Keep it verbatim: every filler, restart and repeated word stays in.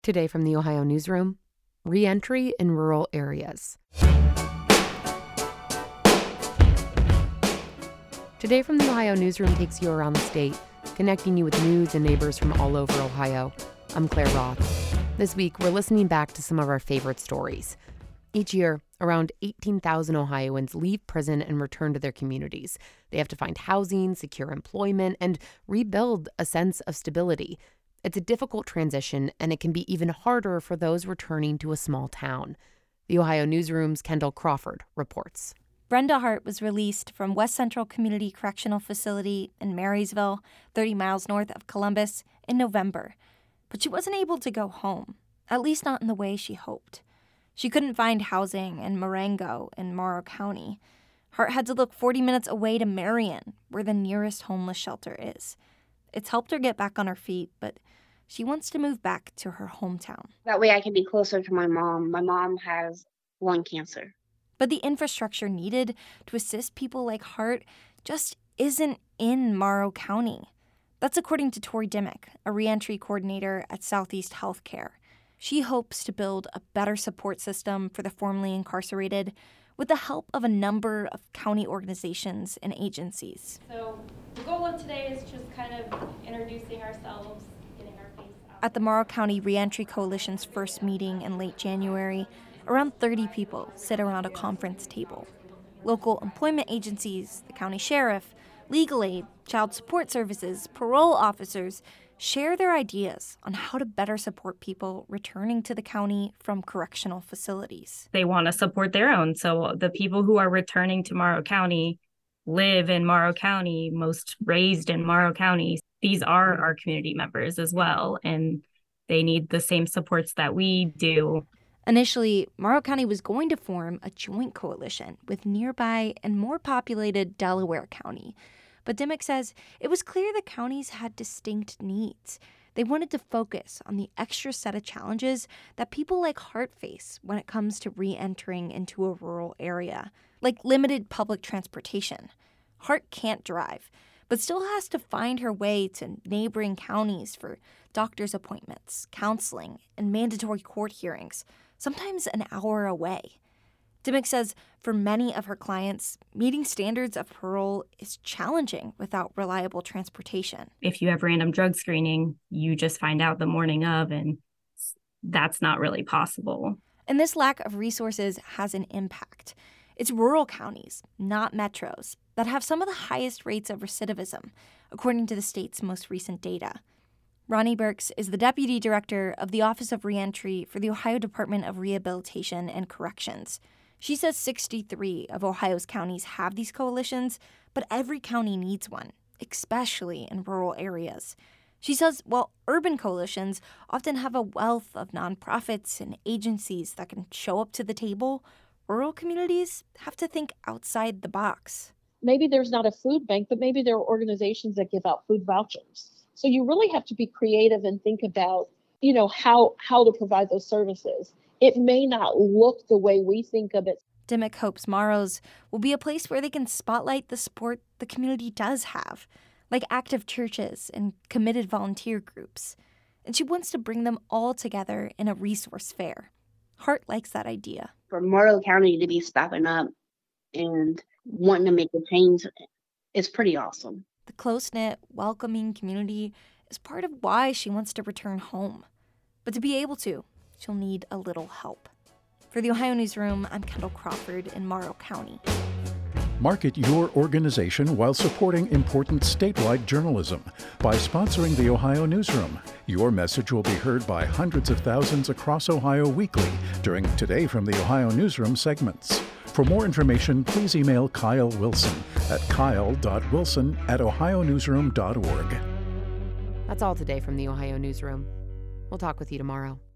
Today from the Ohio Newsroom, re-entry in rural areas. Today from the Ohio Newsroom takes you around the state, connecting you with news and neighbors from all over Ohio. I'm Claire Roth. This week, we're listening back to some of our favorite stories. Each year, around eighteen thousand Ohioans leave prison and return to their communities. They have to find housing, secure employment, and rebuild a sense of stability. It's a difficult transition, and it can be even harder for those returning to a small town. The Ohio Newsroom's Kendall Crawford reports. Brenda Hart was released from West Central Community Correctional Facility in Marysville, thirty miles north of Columbus, in November. But she wasn't able to go home, at least not in the way she hoped. She couldn't find housing in Marengo in Morrow County. Hart had to look forty minutes away to Marion, where the nearest homeless shelter is. It's helped her get back on her feet, but she wants to move back to her hometown. That way I can be closer to my mom. My mom has lung cancer. But the infrastructure needed to assist people like Hart just isn't in Morrow County. That's according to Tori Dimmick, a reentry coordinator at Southeast Healthcare. She hopes to build a better support system for the formerly incarcerated with the help of a number of county organizations and agencies. So the goal of today is just kind of introducing ourselves, getting our face out. At the Morrow County Reentry Coalition's first meeting in late January, around thirty people sit around a conference table. Local employment agencies, the county sheriff, legal aid, child support services, parole officers share their ideas on how to better support people returning to the county from correctional facilities. They want to support their own. So the people who are returning to Morrow County live in Morrow County, most raised in Morrow County. These are our community members as well, and they need the same supports that we do. Initially, Morrow County was going to form a joint coalition with nearby and more populated Delaware County. But Dimmick says it was clear the counties had distinct needs. They wanted to focus on the extra set of challenges that people like Hart face when it comes to re-entering into a rural area, like limited public transportation. Hart can't drive, but still has to find her way to neighboring counties for doctor's appointments, counseling, and mandatory court hearings, sometimes an hour away. Dimmick says for many of her clients, meeting standards of parole is challenging without reliable transportation. If you have random drug screening, you just find out the morning of, and that's not really possible. And this lack of resources has an impact. It's rural counties, not metros, that have some of the highest rates of recidivism, according to the state's most recent data. Ronnie Burks is the Deputy Director of the Office of Reentry for the Ohio Department of Rehabilitation and Corrections. She says sixty-three of Ohio's counties have these coalitions, but every county needs one, especially in rural areas. She says while urban coalitions often have a wealth of nonprofits and agencies that can show up to the table, rural communities have to think outside the box. Maybe there's not a food bank, but maybe there are organizations that give out food vouchers. So you really have to be creative and think about, you know, how how to provide those services. It may not look the way we think of it. Dimmick hopes Morrow's will be a place where they can spotlight the support the community does have, like active churches and committed volunteer groups. And she wants to bring them all together in a resource fair. Hart likes that idea. For Morrow County to be stepping up and wanting to make a change is pretty awesome. The close-knit, welcoming community is part of why she wants to return home. But to be able to, she'll need a little help. For the Ohio Newsroom, I'm Kendall Crawford in Morrow County. Market your organization while supporting important statewide journalism by sponsoring the Ohio Newsroom. Your message will be heard by hundreds of thousands across Ohio weekly during Today from the Ohio Newsroom segments. For more information, please email Kyle Wilson at kyle dot wilson at ohio newsroom dot org. That's all today from the Ohio Newsroom. We'll talk with you tomorrow.